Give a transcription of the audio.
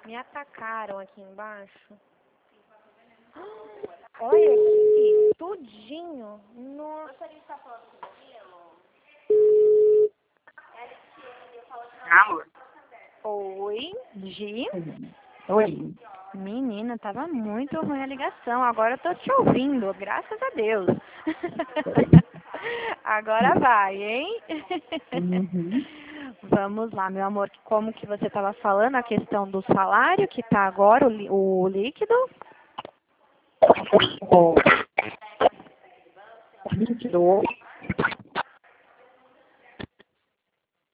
Me atacaram aqui embaixo. Olha aqui, tudinho. Nossa. Amor. Oi, Gi? Oi. Menina, tava muito ruim a ligação. Agora eu tô te ouvindo, graças a Deus. Agora vai, hein? Uhum. Vamos lá, meu amor. Como que você estava falando, a questão do salário, que tá agora o líquido? O líquido